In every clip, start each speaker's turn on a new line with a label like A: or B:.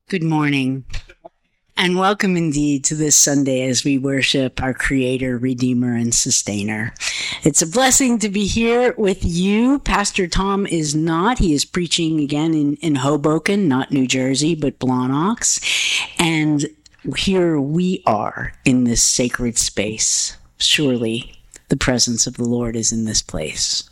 A: Good morning, and welcome indeed to this Sunday as we worship our Creator, Redeemer, and Sustainer. It's a blessing to be here with you. Pastor Tom is not. He is preaching again in Hoboken, not New Jersey, but Blawnox. And here we are in this sacred space. Surely the presence of the Lord is in this place.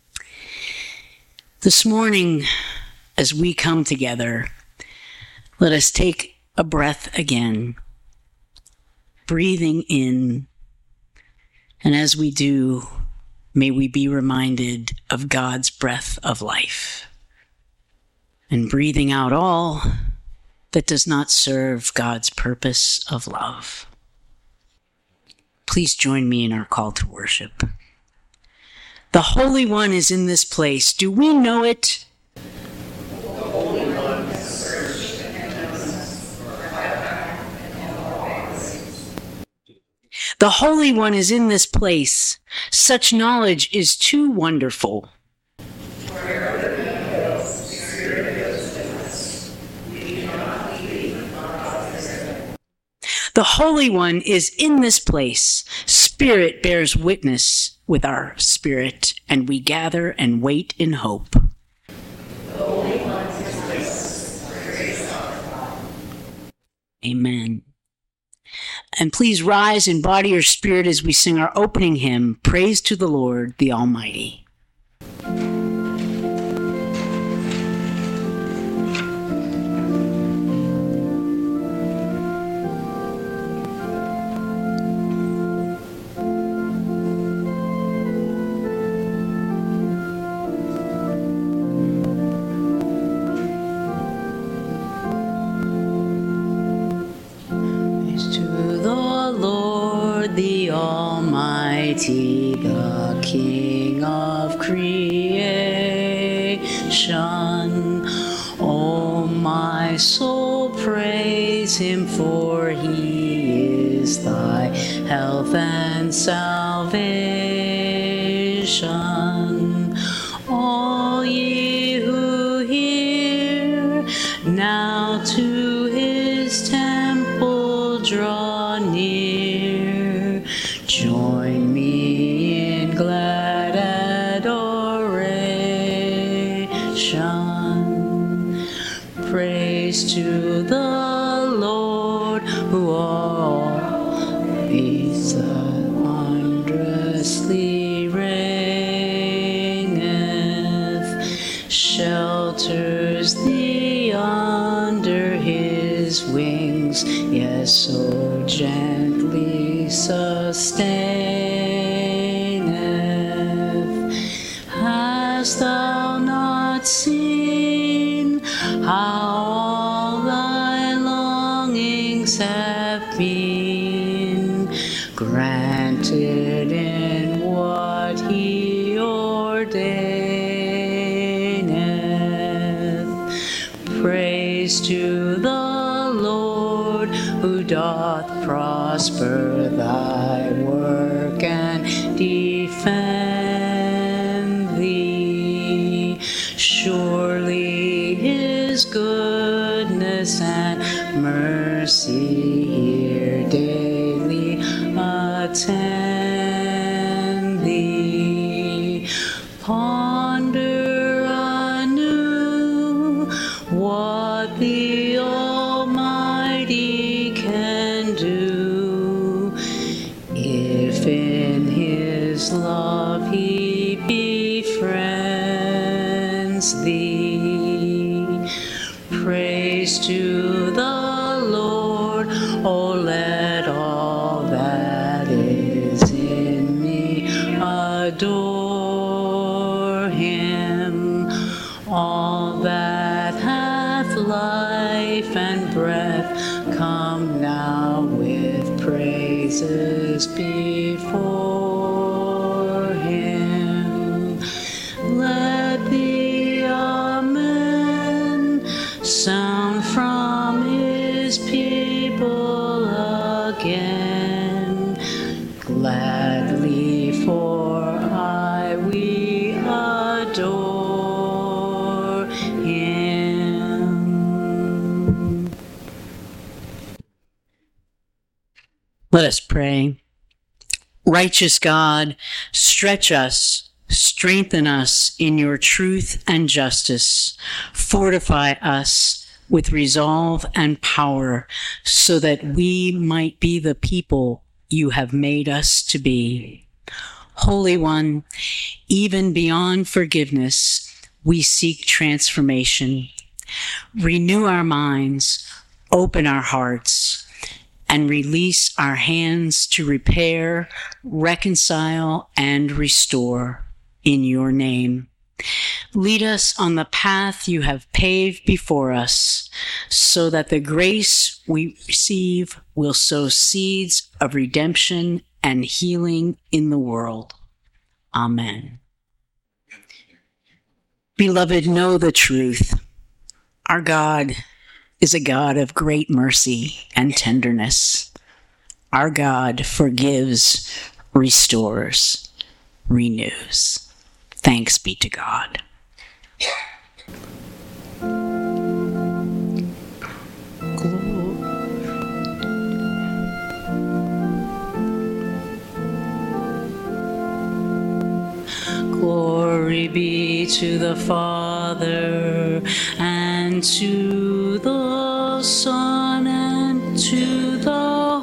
A: This morning, as we come together, let us take a breath again, breathing in, and as we do, may we be reminded of God's breath of life, and breathing out all that does not serve God's purpose of love. Please join me in our call to worship. The Holy One is in this place. Do we know it? The Holy One is in this place. Such knowledge is too wonderful. The Holy One is in this place. Spirit bears witness with our spirit, and we gather and wait in hope. Amen. And please rise in body or spirit as we sing our opening hymn, Praise to the Lord, the Almighty. The Almighty, the King of creation. O my soul, praise him, for he is thy health and salvation. All ye who hear, now to his temple draw near. Join me in glad adoration. Praise to the Lord, who always wondrously reigneth, shelters thee under his wings, yes, so gently sustaineth. Hast thou not seen how all thy longings have been granted in what he ordaineth? Praise to the Lord, who doth prosper thy work and defend thee. Surely his goodness and mercy here daily attend thee. Ponder anew what the Almighty can do, if in his love he befriends thee. Praise to the Lord, oh let all that is in me adore him. All that hath life and breath, come now with praises before him. Let the Amen sound from his people again, gladly, for we adore him. Let us pray. Righteous God, stretch us, strengthen us in your truth and justice. Fortify us with resolve and power so that we might be the people you have made us to be. Holy One, even beyond forgiveness, we seek transformation. Renew our minds, open our hearts, and release our hands to repair, reconcile, and restore in your name. Lead us on the path you have paved before us, so that the grace we receive will sow seeds of redemption and healing in the world. Amen. Beloved, know the truth. Our God is a God of great mercy and tenderness. Our God forgives, restores, renews. Thanks be to God. Glory be to the Father, and to the Son, and to the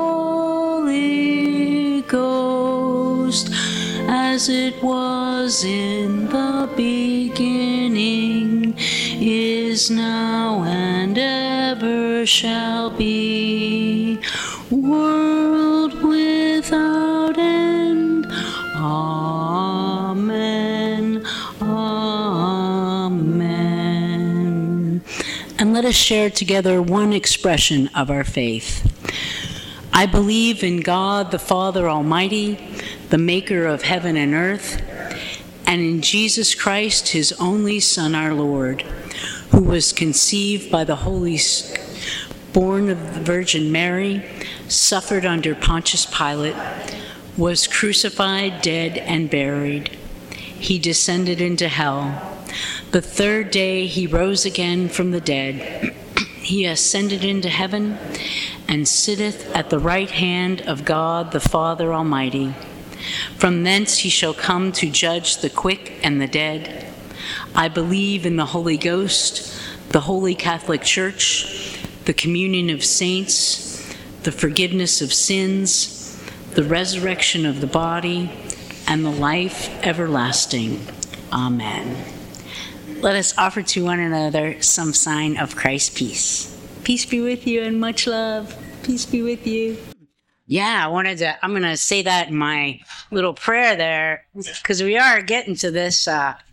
A: Holy Ghost, as it was in the beginning, is now, and ever shall be, world without end. Amen. Amen. And let us share together one expression of our faith. I believe in God the Father Almighty, the maker of heaven and earth, and in Jesus Christ, his only Son, our Lord, who was conceived by the Holy Spirit, born of the Virgin Mary, suffered under Pontius Pilate, was crucified, dead, and buried. He descended into hell. The third day he rose again from the dead. He ascended into heaven and sitteth at the right hand of God the Father Almighty. From thence he shall come to judge the quick and the dead. I believe in the Holy Ghost, the Holy Catholic Church, the communion of saints, the forgiveness of sins, the resurrection of the body, and the life everlasting. Amen. Let us offer to one another some sign of Christ's peace. Peace be with you and much love. Peace be with you. Yeah, I'm going to say that in my little prayer there, because we are getting to this.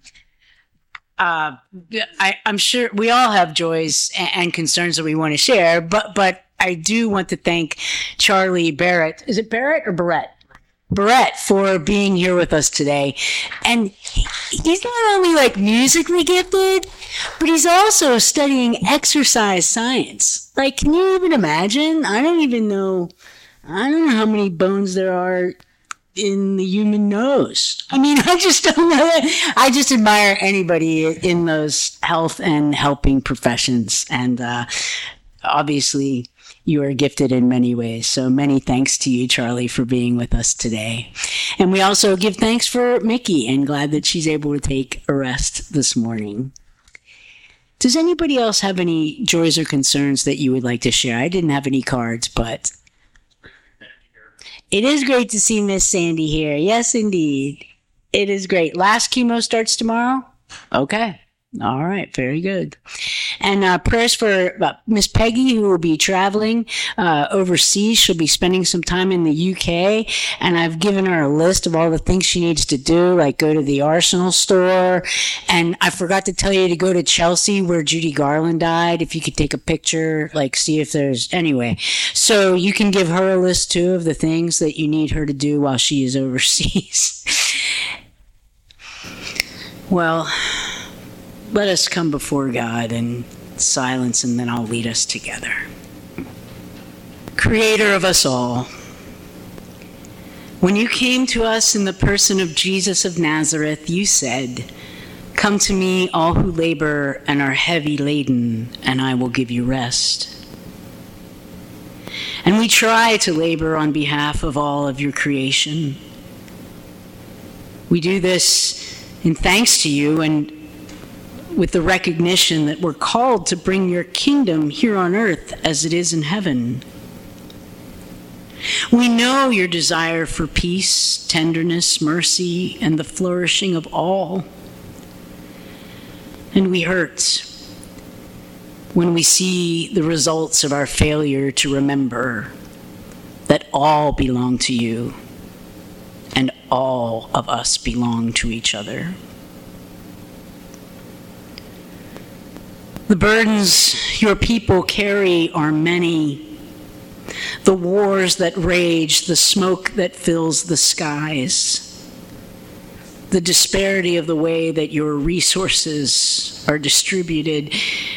A: I'm sure we all have joys and concerns that we want to share, but I do want to thank Charlie Barrett. Is it Barrett or Barrett? Barrett, for being here with us today. And he's not only like musically gifted, but he's also studying exercise science. Like, can you even imagine? I don't know how many bones there are in the human nose. I mean, I just don't know that. I just admire anybody in those health and helping professions. And obviously, you are gifted in many ways. So many thanks to you, Charlie, for being with us today. And we also give thanks for Mickey, and glad that she's able to take a rest this morning. Does anybody else have any joys or concerns that you would like to share? I didn't have any cards, but it is great to see Miss Sandy here. Yes, indeed. It is great. Last chemo starts tomorrow? Okay. All right. Very good. And prayers for Miss Peggy, who will be traveling overseas. She'll be spending some time in the UK. And I've given her a list of all the things she needs to do, like go to the Arsenal store. And I forgot to tell you to go to Chelsea, where Judy Garland died. If you could take a picture, like see if there's... Anyway, so you can give her a list, too, of the things that you need her to do while she is overseas. Well... let us come before God in silence, and then I'll lead us together. Creator of us all, when you came to us in the person of Jesus of Nazareth, you said, "Come to me, all who labor and are heavy laden, and I will give you rest." And we try to labor on behalf of all of your creation. We do this in thanks to you and with the recognition that we're called to bring your kingdom here on earth as it is in heaven. We know your desire for peace, tenderness, mercy, and the flourishing of all. And we hurt when we see the results of our failure to remember that all belong to you and all of us belong to each other. The burdens your people carry are many. The wars that rage, the smoke that fills the skies, the disparity of the way that your resources are distributed.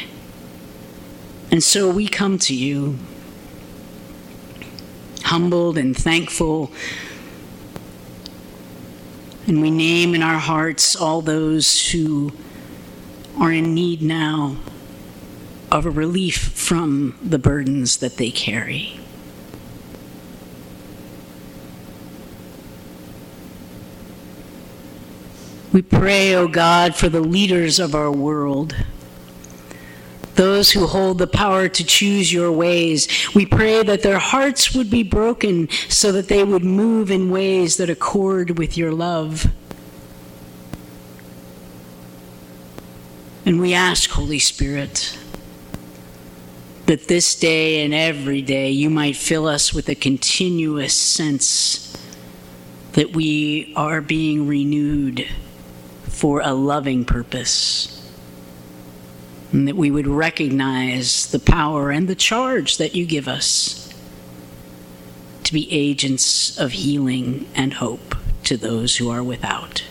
A: And so we come to you, humbled and thankful, and we name in our hearts all those who are in need now of a relief from the burdens that they carry. We pray, O God, for the leaders of our world, those who hold the power to choose your ways. We pray that their hearts would be broken so that they would move in ways that accord with your love. And we ask, Holy Spirit, that this day and every day you might fill us with a continuous sense that we are being renewed for a loving purpose, and that we would recognize the power and the charge that you give us to be agents of healing and hope to those who are without.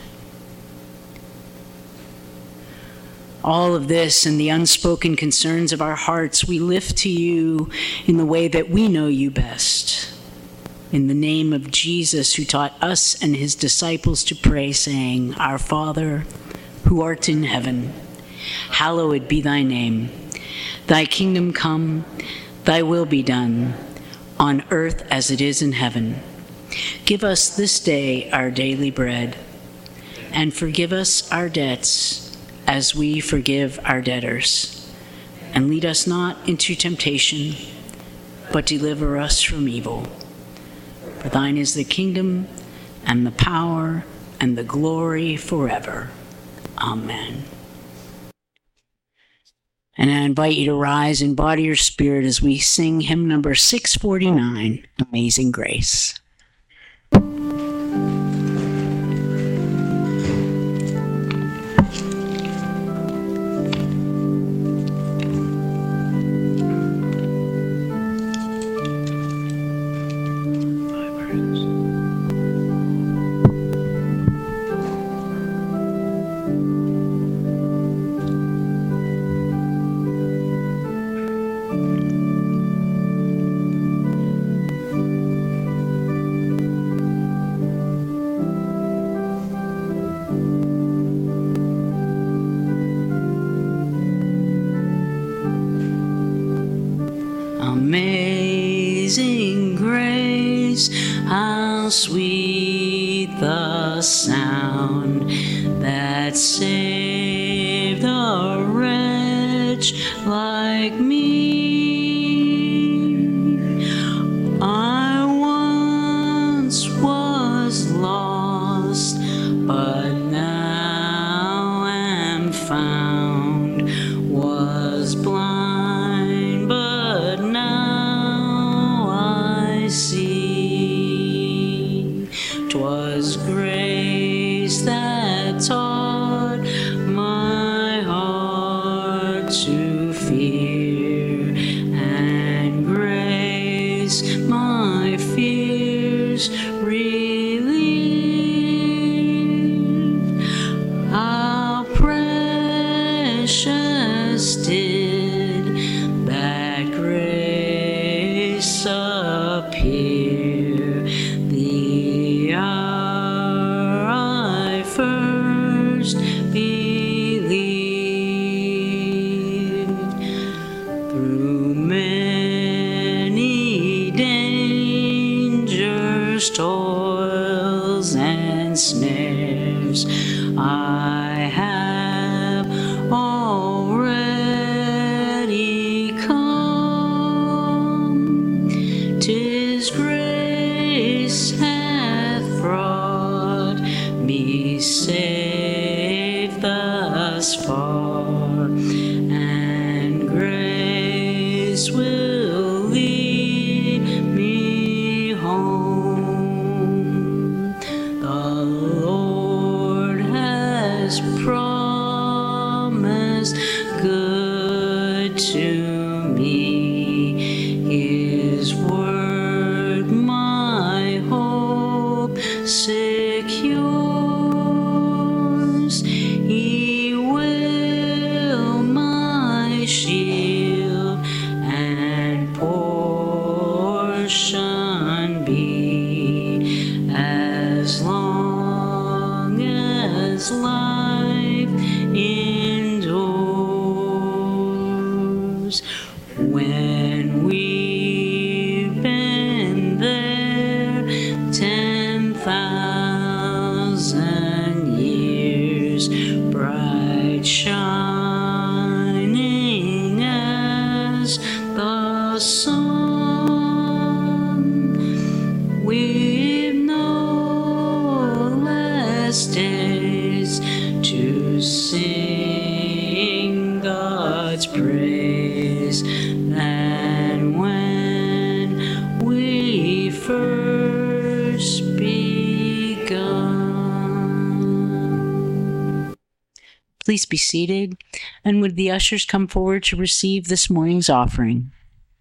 A: All of this and the unspoken concerns of our hearts we lift to you in the way that we know you best. In the name of Jesus, who taught us and his disciples to pray, saying, Our Father, who art in heaven, hallowed be thy name. Thy kingdom come, thy will be done, on earth as it is in heaven. Give us this day our daily bread, and forgive us our debts as we forgive our debtors. And lead us not into temptation, but deliver us from evil. For thine is the kingdom, and the power, and the glory forever. Amen. And I invite you to rise in body or spirit as we sing hymn number 649, Amazing Grace. Amazing grace, how sweet the sound that saved a wretch like me. I once was lost, but now am found, was blind, but now I see. 'Twas grace that taught my heart to fear, and grace my fears relieved. How precious did that grace appear the hour I first believed. Through many days portion be, as long as life endures. When we've been there 10,000 years, bright shining as the sun, we've no less days to sing God's praise than when we first begun. Please be seated, and would the ushers come forward to receive this morning's offering?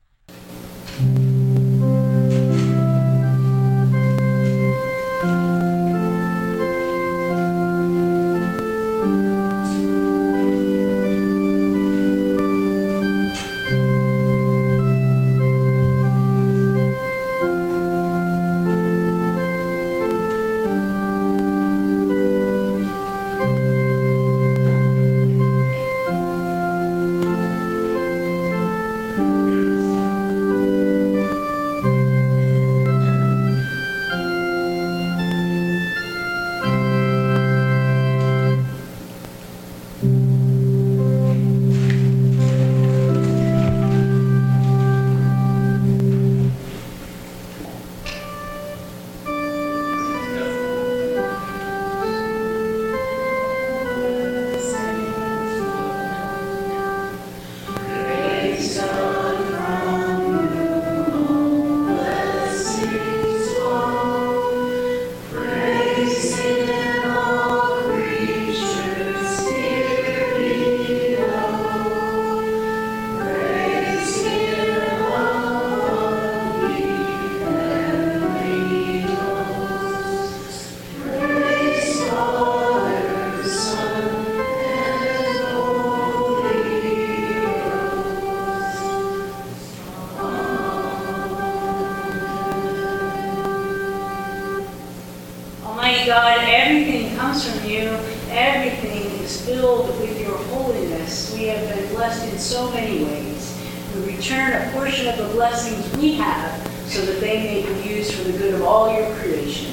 B: God, everything comes from you. Everything is filled with your holiness. We have been blessed in so many ways. We return a portion of the blessings we have so that they may be used for the good of all your creation.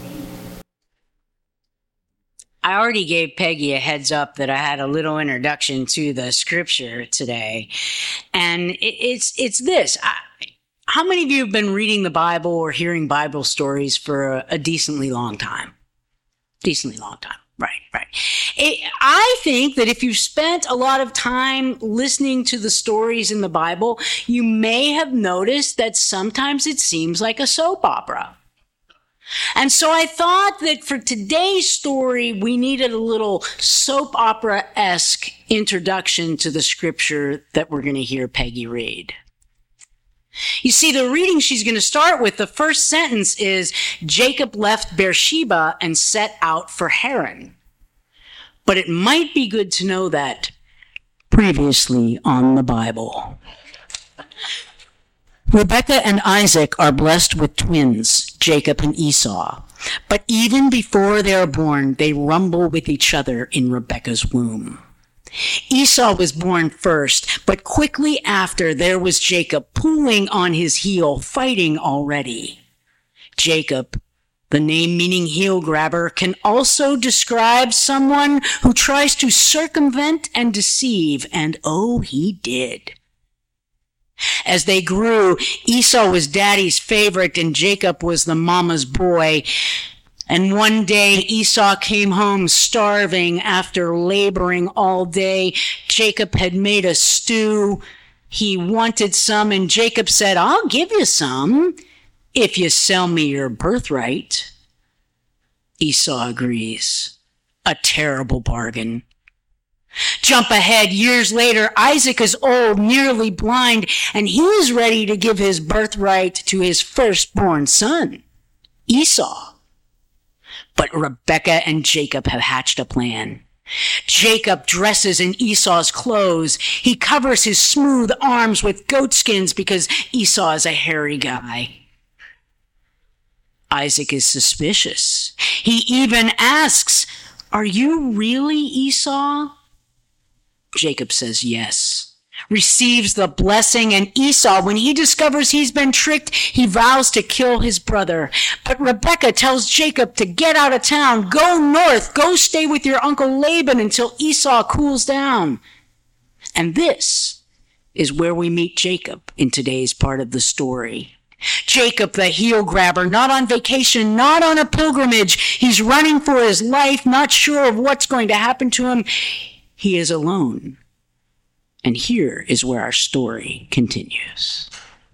A: I already gave Peggy a heads up that I had a little introduction to the scripture today. And it's this. How many of you have been reading the Bible or hearing Bible stories for a decently long time? Decently long time. Right. I think that if you've spent a lot of time listening to the stories in the Bible, you may have noticed that sometimes it seems like a soap opera. And so I thought that for today's story, we needed a little soap opera-esque introduction to the scripture that we're going to hear Peggy read. You see, the reading she's going to start with, the first sentence is, Jacob left Beersheba and set out for Haran. But it might be good to know that previously on the Bible. Rebekah and Isaac are blessed with twins, Jacob and Esau. But even before they are born, they rumble with each other in Rebekah's womb. Esau was born first, but quickly after there was Jacob pulling on his heel, fighting already. Jacob, the name meaning heel grabber, can also describe someone who tries to circumvent and deceive, and oh, he did. As they grew, Esau was daddy's favorite and Jacob was the mama's boy. And one day Esau came home starving after laboring all day. Jacob had made a stew. He wanted some, and Jacob said, I'll give you some if you sell me your birthright. Esau agrees. A terrible bargain. Jump ahead, years later, Isaac is old, nearly blind, and he is ready to give his birthright to his firstborn son, Esau. But Rebekah and Jacob have hatched a plan. Jacob dresses in Esau's clothes. He covers his smooth arms with goat skins because Esau is a hairy guy. Isaac is suspicious. He even asks, "Are you really Esau?" Jacob says yes, receives the blessing, and Esau, when he discovers he's been tricked, he vows to kill his brother. But Rebekah tells Jacob to get out of town, go north, go stay with your uncle Laban until Esau cools down. And this is where we meet Jacob in today's part of the story. Jacob, the heel grabber, not on vacation, not on a pilgrimage. He's running for his life, not sure of what's going to happen to him. He is alone. And here is where our story continues.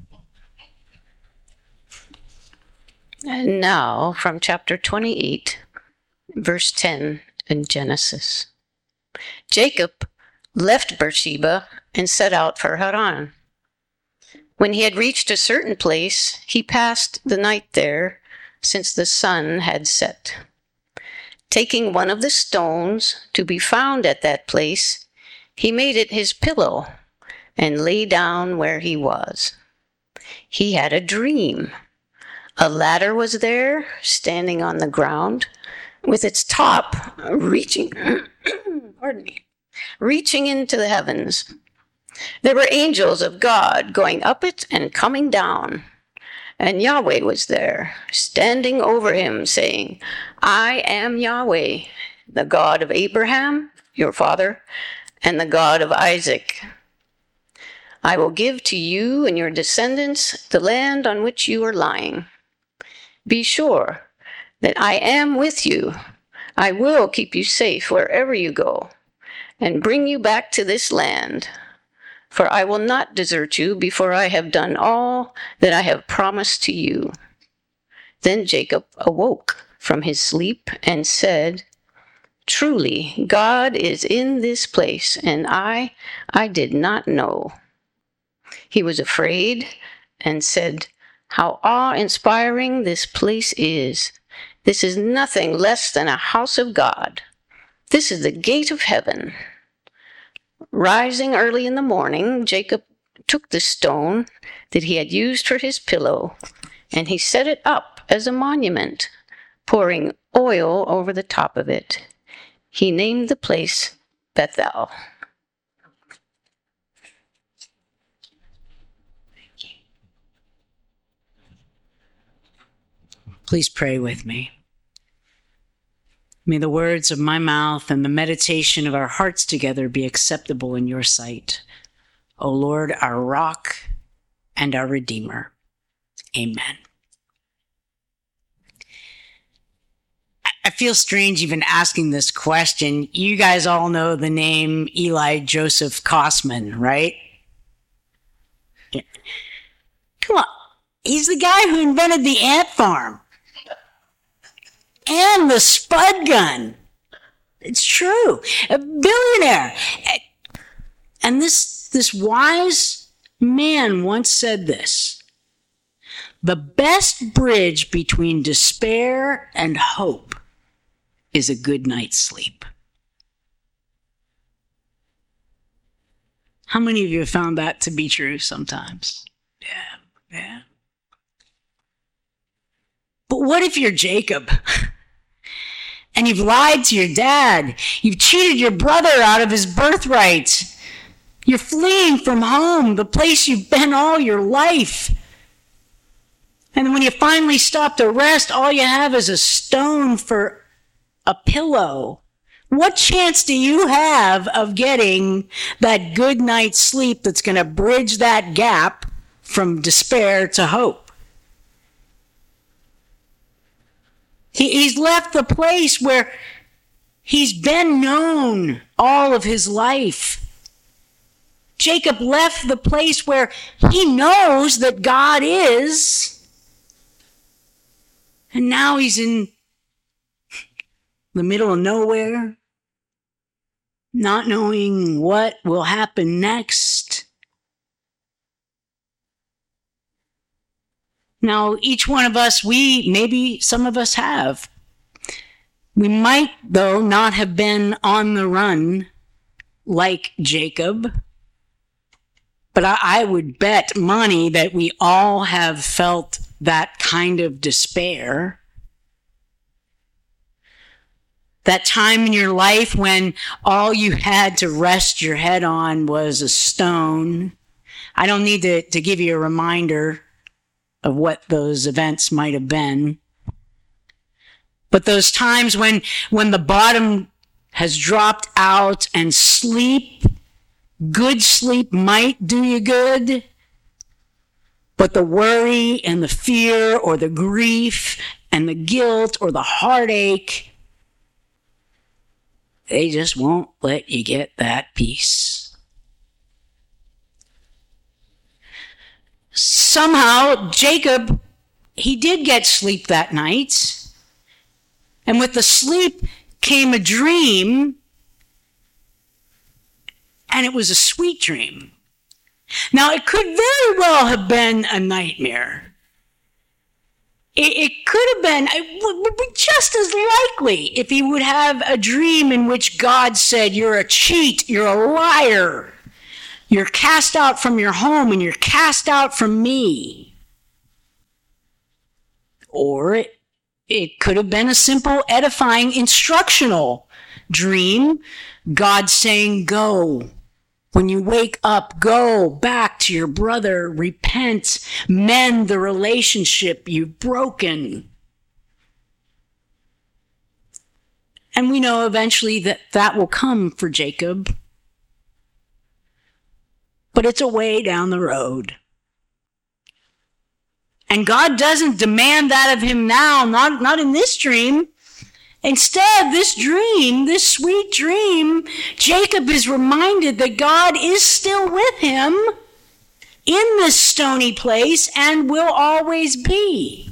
C: And now from chapter 28, verse 10 in Genesis. Jacob left Beersheba and set out for Haran. When he had reached a certain place, he passed the night there, since the sun had set. Taking one of the stones to be found at that place, he made it his pillow and lay down where he was. He had a dream. A ladder was there, standing on the ground, with its top reaching into the heavens. There were angels of God going up it and coming down. And Yahweh was there, standing over him, saying, "I am Yahweh, the God of Abraham, your father, and the God of Isaac. I will give to you and your descendants the land on which you are lying. Be sure that I am with you. I will keep you safe wherever you go, and bring you back to this land. For I will not desert you before I have done all that I have promised to you." Then Jacob awoke from his sleep and said, "Truly, God is in this place, and I did not know." He was afraid and said, "How awe-inspiring this place is. This is nothing less than a house of God. This is the gate of heaven." Rising early in the morning, Jacob took the stone that he had used for his pillow, and he set it up as a monument, pouring oil over the top of it. He named the place Bethel.
A: Please pray with me. May the words of my mouth and the meditation of our hearts together be acceptable in your sight, O Lord, our rock and our Redeemer. Amen. I feel strange even asking this question. You guys all know the name Eli Joseph Kosman, right? Yeah. Come on. He's the guy who invented the ant farm. And the spud gun. It's true. A billionaire. And this wise man once said this: "The best bridge between despair and hope is a good night's sleep." How many of you have found that to be true sometimes? Yeah. But what if you're Jacob? And you've lied to your dad. You've cheated your brother out of his birthright. You're fleeing from home, the place you've been all your life. And when you finally stop to rest, all you have is a stone for a pillow. What chance do you have of getting that good night's sleep that's going to bridge that gap from despair to hope? He's left the place where he's been known all of his life. Jacob left the place where he knows that God is. And now he's in the middle of nowhere, not knowing what will happen next. Now, each one of us, maybe some of us have We might, though, not have been on the run like Jacob, but I would bet money that we all have felt that kind of despair. That time in your life when all you had to rest your head on was a stone. I don't need to give you a reminder of what those events might have been. But those times when the bottom has dropped out and good sleep might do you good, but the worry and the fear or the grief and the guilt or the heartache, they just won't let you get that peace. Somehow, Jacob, he did get sleep that night. And with the sleep came a dream, and it was a sweet dream. Now, it could very well have been a nightmare. It could have been, it would be just as likely if he would have a dream in which God said, you're a cheat, you're a liar, you're cast out from your home, and you're cast out from me. Or it could have been a simple, edifying, instructional dream. God saying, go. When you wake up, go back to your brother, repent, mend the relationship you've broken. And we know eventually that will come for Jacob. But it's a way down the road. And God doesn't demand that of him now, not in this dream. Instead, this dream, this sweet dream, Jacob is reminded that God is still with him in this stony place and will always be.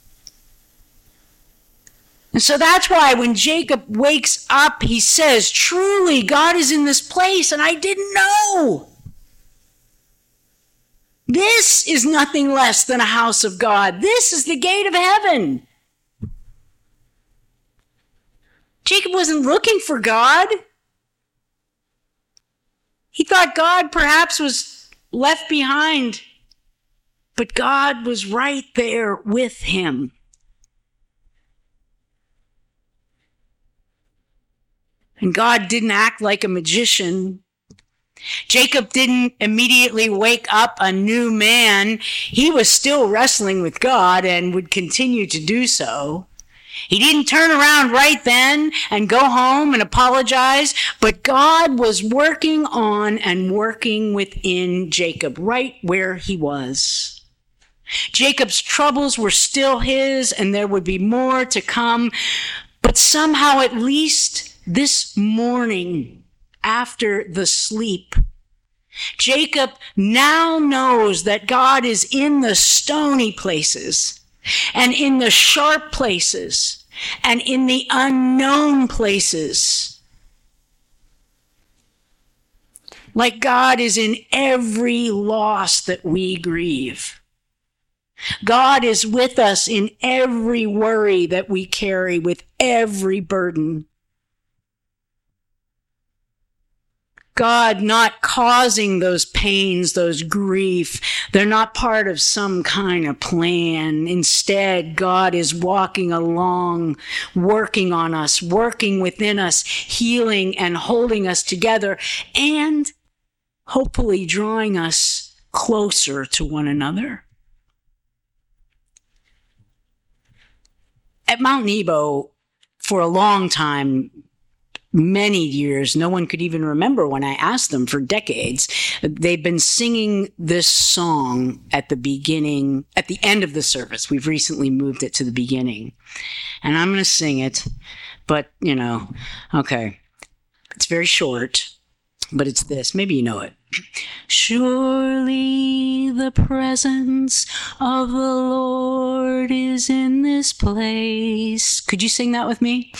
A: And so that's why when Jacob wakes up, he says, truly, God is in this place, and I didn't know. This is nothing less than a house of God. This is the gate of heaven. Jacob wasn't looking for God. He thought God perhaps was left behind, but God was right there with him. And God didn't act like a magician. Jacob didn't immediately wake up a new man. He was still wrestling with God and would continue to do so. He didn't turn around right then and go home and apologize, but God was working on and working within Jacob right where he was. Jacob's troubles were still his, and there would be more to come, but somehow at least this morning, after the sleep, Jacob now knows that God is in the stony places and in the sharp places and in the unknown places. Like God is in every loss that we grieve. God is with us in every worry that we carry, with every burden. God not causing those pains, those grief. They're not part of some kind of plan. Instead, God is walking along, working on us, working within us, healing and holding us together, and hopefully drawing us closer to one another. At Mount Nebo, for a long time, many years, no one could even remember when I asked them for decades. They've been singing this song at the end of the service. We've recently moved it to the beginning. And I'm going to sing it, but, okay. It's very short, but it's this. Maybe you know it. Surely the presence of the Lord is in this place. Could you sing that with me?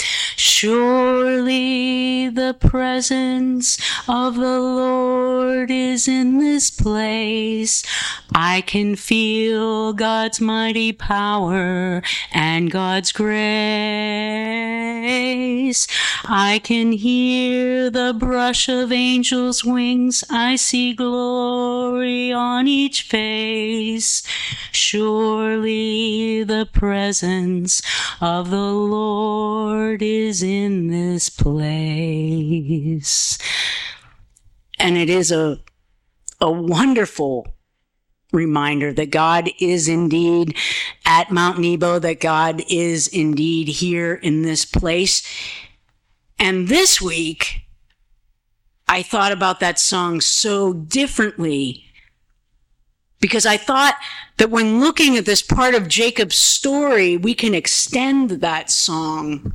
A: Surely the presence of the Lord is in this place. I can feel God's mighty power and God's grace. place. I can hear the brush of angels' wings. I see glory on each face. Surely the presence of the Lord is in this place. And it is a wonderful reminder that God is indeed at Mount Nebo, that God is indeed here in this place. And this week, I thought about that song so differently, because I thought that when looking at this part of Jacob's story, we can extend that song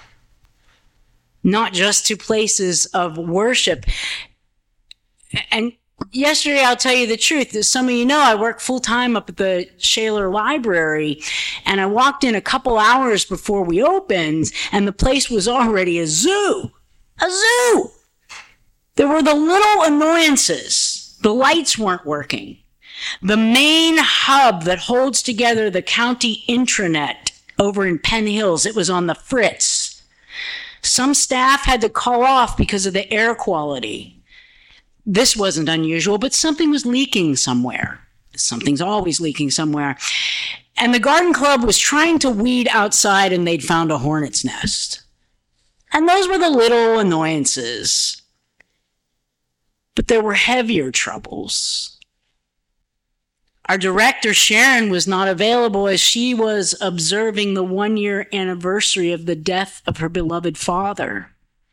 A: not just to places of worship. And yesterday, I'll tell you the truth. As some of you know, I work full-time up at the Shaler Library, and I walked in a couple hours before we opened, and the place was already a zoo. A zoo! There were the little annoyances. The lights weren't working. The main hub that holds together the county intranet over in Penn Hills, it was on the fritz. Some staff had to call off because of the air quality. This wasn't unusual, but something was leaking somewhere. Something's always leaking somewhere. And the garden club was trying to weed outside, and they'd found a hornet's nest. And those were the little annoyances. But there were heavier troubles. Our director, Sharon, was not available as she was observing the 1-year anniversary of the death of her beloved father.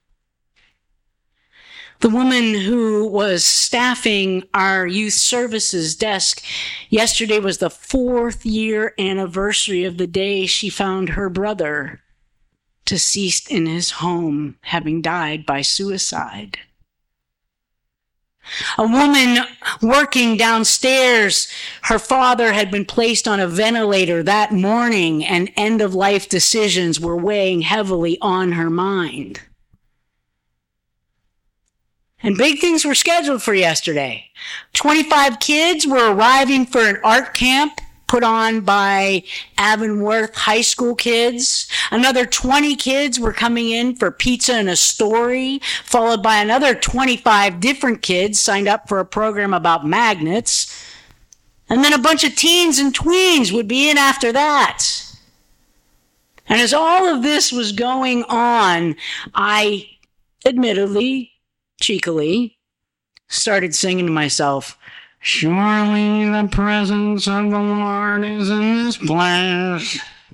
A: The woman who was staffing our youth services desk yesterday was the 4th-year anniversary of the day she found her brother deceased in his home, having died by suicide. A woman working downstairs, her father had been placed on a ventilator that morning, and end-of-life decisions were weighing heavily on her mind. And big things were scheduled for yesterday. 25 kids were arriving for an art camp put on by Avonworth High School kids. Another 20 kids were coming in for pizza and a story, followed by another 25 different kids signed up for a program about magnets. And then a bunch of teens and tweens would be in after that. And as all of this was going on, I admittedly, cheekily, started singing to myself, "Surely the presence of the Lord is in this place."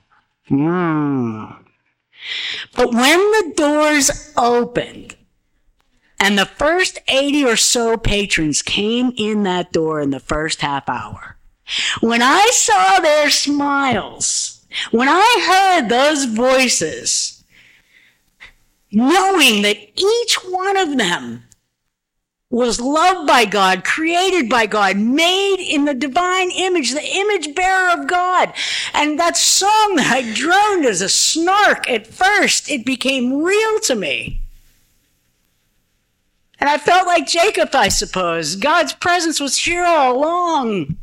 A: But when the doors opened and the first 80 or so patrons came in that door in the first half hour, when I saw their smiles, when I heard those voices, knowing that each one of them was loved by God, created by God, made in the divine image, the image bearer of God. And that song that I droned as a snark at first, it became real to me. And I felt like Jacob, I suppose. God's presence was here all along.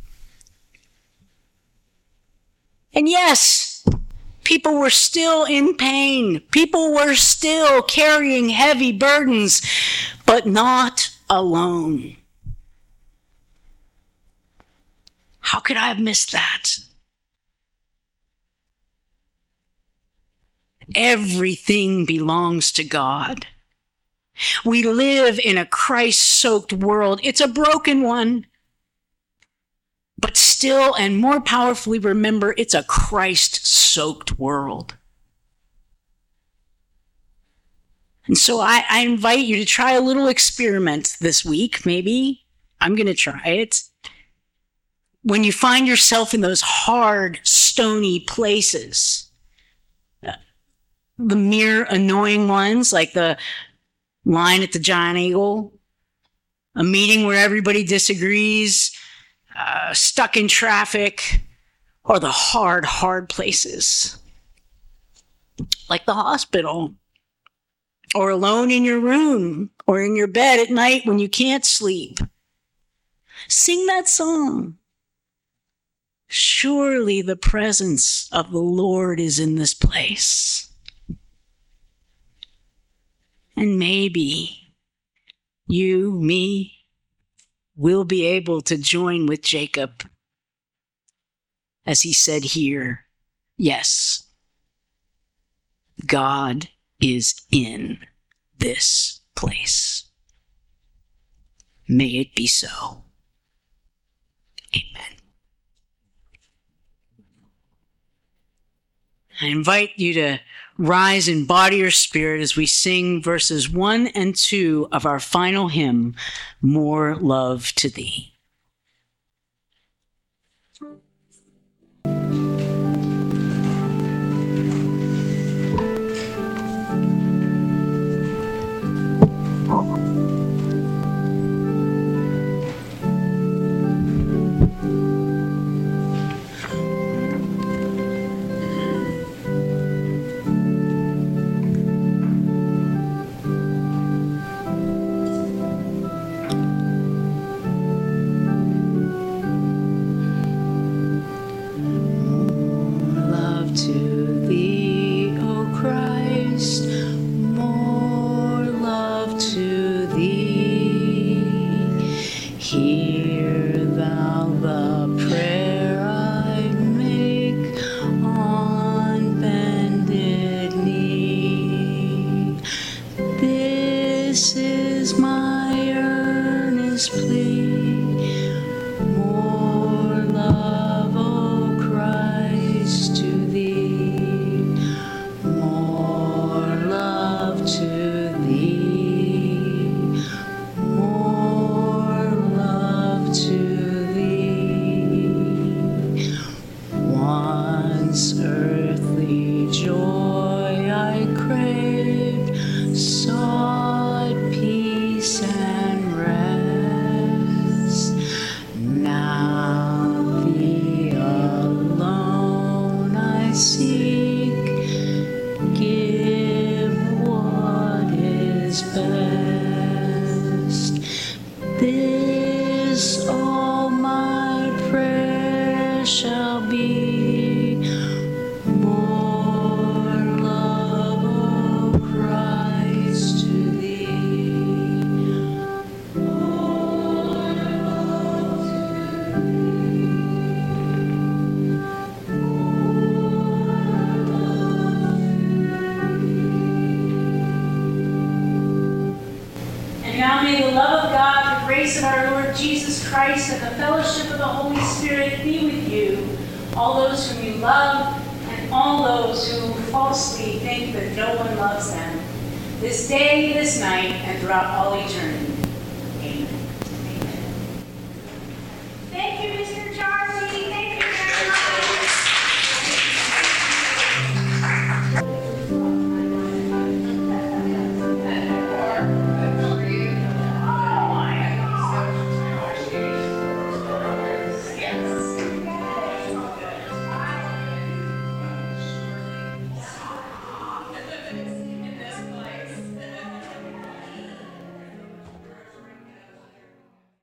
A: And yes, people were still in pain. People were still carrying heavy burdens, but not alone. How could I have missed that? Everything belongs to God. We live in a Christ-soaked world. It's a broken one. But still, and more powerfully, remember, it's a Christ-soaked world. And so I invite you to try a little experiment this week, maybe. I'm going to try it. When you find yourself in those hard, stony places, the mere annoying ones, like the line at the Giant Eagle, a meeting where everybody disagrees, stuck in traffic, or the hard places, like the hospital, or alone in your room, or in your bed at night when you can't sleep. Sing that song. Surely the presence of the Lord is in this place. And maybe you, me, will be able to join with Jacob as he said here, yes, God is in this place. May it be so. Amen. I invite you to rise in body or spirit as we sing verses 1 and 2 of our final hymn, More Love to Thee.
B: Now may the love of God, the grace of our Lord Jesus Christ, and the fellowship of the Holy Spirit be with you, all those whom you love, and all those who falsely think that no one loves them, this day, this night, and throughout all eternity.